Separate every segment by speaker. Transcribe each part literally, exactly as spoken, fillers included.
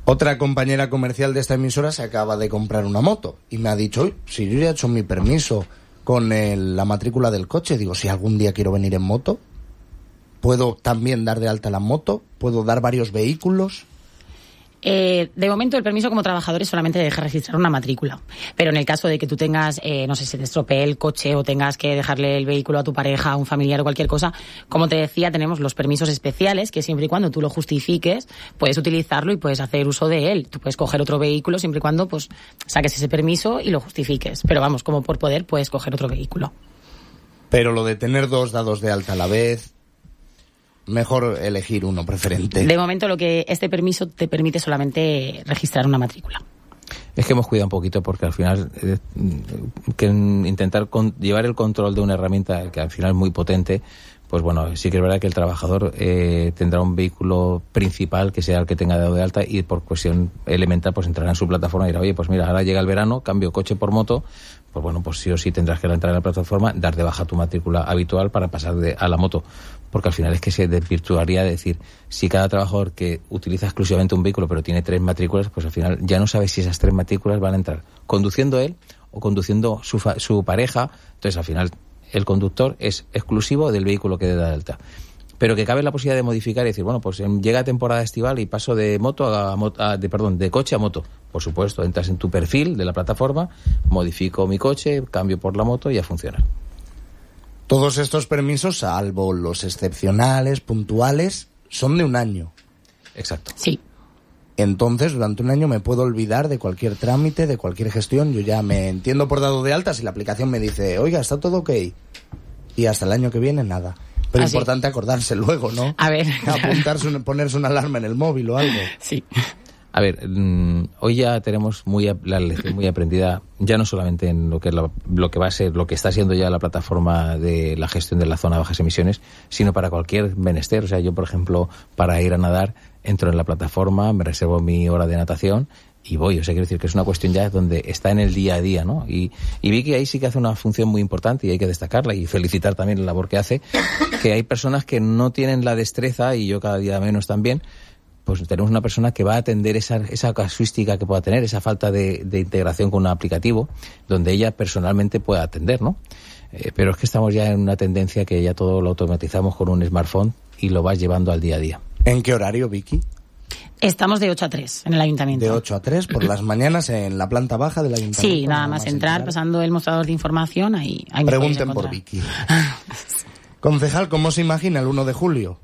Speaker 1: Otra compañera comercial de esta emisora se acaba de comprar una moto y me ha dicho, uy, si yo ya he hecho mi permiso con el, la matrícula del coche, digo, si algún día quiero venir en moto, ¿puedo también dar de alta la moto? ¿Puedo dar varios vehículos?
Speaker 2: Eh, de momento el permiso como trabajador es solamente dejar registrar una matrícula, pero en el caso de que tú tengas, eh, no sé, si te estropee el coche o tengas que dejarle el vehículo a tu pareja, a un familiar o cualquier cosa, como te decía, tenemos los permisos especiales que siempre y cuando tú lo justifiques puedes utilizarlo y puedes hacer uso de él. Tú puedes coger otro vehículo siempre y cuando pues saques ese permiso y lo justifiques, pero vamos, como por poder puedes coger otro vehículo.
Speaker 1: Pero lo de tener dos dados de alta a la vez, mejor elegir uno preferente.
Speaker 2: De momento lo que este permiso te permite solamente registrar una matrícula.
Speaker 3: Es que hemos cuidado un poquito porque al final eh, que intentar con, llevar el control de una herramienta que al final es muy potente, pues bueno, sí que es verdad que el trabajador eh, tendrá un vehículo principal que sea el que tenga dado de alta y por cuestión elemental pues entrará en su plataforma y dirá, oye, pues mira, ahora llega el verano, cambio coche por moto, pues bueno, pues sí o sí tendrás que entrar en la plataforma, dar de baja tu matrícula habitual para pasar de, a la moto, porque al final es que se desvirtuaría decir, si cada trabajador que utiliza exclusivamente un vehículo pero tiene tres matrículas, pues al final ya no sabes si esas tres matrículas van a entrar conduciendo él o conduciendo su, fa- su pareja, entonces al final el conductor es exclusivo del vehículo que da de alta. Pero que cabe la posibilidad de modificar y decir, bueno, pues llega temporada estival y paso de moto a, a de perdón, de coche a moto. Por supuesto, entras en tu perfil de la plataforma, modifico mi coche, cambio por la moto y a funcionar.
Speaker 1: Todos estos permisos, salvo los excepcionales, puntuales, son de un año.
Speaker 3: Exacto.
Speaker 2: Sí.
Speaker 1: Entonces, durante un año me puedo olvidar de cualquier trámite, de cualquier gestión. Yo ya me entiendo por dado de alta si la aplicación me dice, oiga, está todo ok. Y hasta el año que viene, nada. Pero es importante acordarse luego, ¿no?
Speaker 2: A ver.
Speaker 1: Apuntarse, un, ponerse una alarma en el móvil o algo.
Speaker 2: Sí.
Speaker 3: A ver, mmm, hoy ya tenemos muy la lección muy aprendida, ya no solamente en lo que, la, lo que va a ser, lo que está siendo ya la plataforma de la gestión de la zona de bajas emisiones, sino para cualquier menester. O sea, yo, por ejemplo, para ir a nadar, entro en la plataforma, me reservo mi hora de natación y voy. O sea, quiero decir que es una cuestión ya donde está en el día a día, ¿no? Y, y vi que ahí sí que hace una función muy importante y hay que destacarla y felicitar también la labor que hace, que hay personas que no tienen la destreza, y yo cada día menos también, pues tenemos una persona que va a atender esa, esa casuística que pueda tener, esa falta de, de integración con un aplicativo, donde ella personalmente pueda atender, ¿no? Eh, pero es que estamos ya en una tendencia que ya todo lo automatizamos con un smartphone y lo vas llevando al día a día.
Speaker 1: ¿En qué horario, Vicky?
Speaker 2: Estamos de ocho a tres en el ayuntamiento.
Speaker 1: De ocho a tres por las mañanas en la planta baja del ayuntamiento.
Speaker 2: Sí, nada, nada más entrar, entrar, pasando el mostrador de información, ahí, ahí
Speaker 1: pregunten por Vicky. Concejal, ¿cómo se imagina el uno de julio?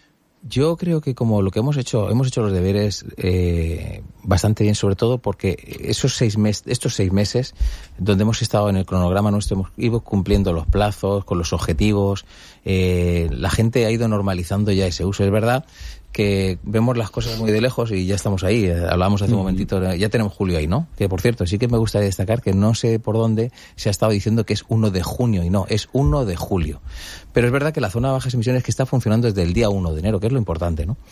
Speaker 3: Yo creo que como lo que hemos hecho, hemos hecho los deberes eh, bastante bien, sobre todo porque esos seis meses, estos seis meses donde hemos estado en el cronograma nuestro, hemos ido cumpliendo los plazos, con los objetivos, eh, la gente ha ido normalizando ya ese uso. Es verdad que vemos las cosas muy de lejos y ya estamos ahí. Hablábamos hace un momentito, ya tenemos julio ahí, ¿no? Que por cierto, sí que me gustaría destacar que no sé por dónde se ha estado diciendo que es uno de junio y no, es uno de julio. Pero es verdad que la zona de bajas emisiones que está funcionando desde el día uno de enero, que es lo importante, ¿no?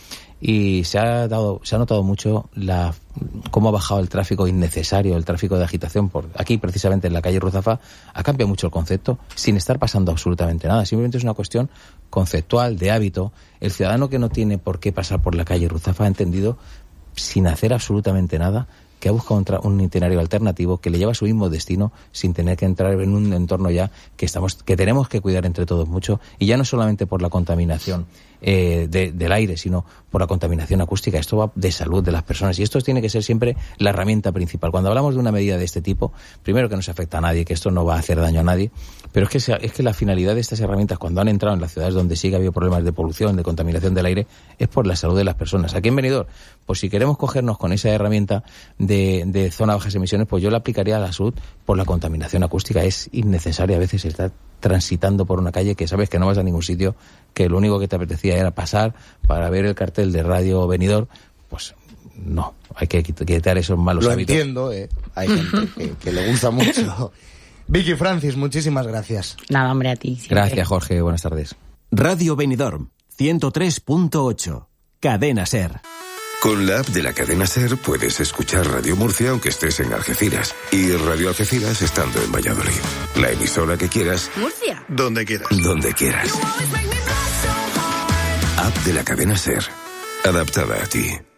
Speaker 3: Y se ha dado, se ha notado mucho la cómo ha bajado el tráfico innecesario, el tráfico de agitación. Por aquí, precisamente en la calle Ruzafa, ha cambiado mucho el concepto, sin estar pasando absolutamente nada. Simplemente es una cuestión conceptual, de hábito. El ciudadano que no tiene por qué pasar por la calle Ruzafa ha entendido, sin hacer absolutamente nada, que ha buscado un, un itinerario alternativo que le lleva a su mismo destino sin tener que entrar en un entorno ya que estamos que tenemos que cuidar entre todos mucho, y ya no solamente por la contaminación eh, de, del aire, sino por la contaminación acústica. Esto va de salud de las personas y esto tiene que ser siempre la herramienta principal. Cuando hablamos de una medida de este tipo, primero que no se afecta a nadie, que esto no va a hacer daño a nadie, pero es que, se, es que la finalidad de estas herramientas, cuando han entrado en las ciudades donde sí que ha habido problemas de polución, de contaminación del aire, es por la salud de las personas. Aquí en Benidorm, pues si queremos cogernos con esa herramienta de, de zona de bajas emisiones, pues yo la aplicaría a la salud por la contaminación acústica. Es innecesaria a veces estar transitando por una calle que sabes que no vas a ningún sitio, que lo único que te apetecía era pasar para ver el cartel de Radio Benidorm. Pues no, hay que quitar esos malos
Speaker 1: lo
Speaker 3: hábitos.
Speaker 1: Lo entiendo, eh. Hay gente que, que le gusta mucho. Vicky Francis, muchísimas gracias.
Speaker 2: Nada, hombre, a ti. Siempre.
Speaker 3: Gracias, Jorge. Buenas tardes.
Speaker 4: Radio Benidorm, ciento tres punto ocho. Cadena SER.
Speaker 5: Con la app de la cadena SER puedes escuchar Radio Murcia aunque estés en Algeciras y Radio Algeciras estando en Valladolid. La emisora que quieras.
Speaker 6: Murcia.
Speaker 5: Donde quieras. Donde quieras. App de la cadena SER. Adaptada a ti.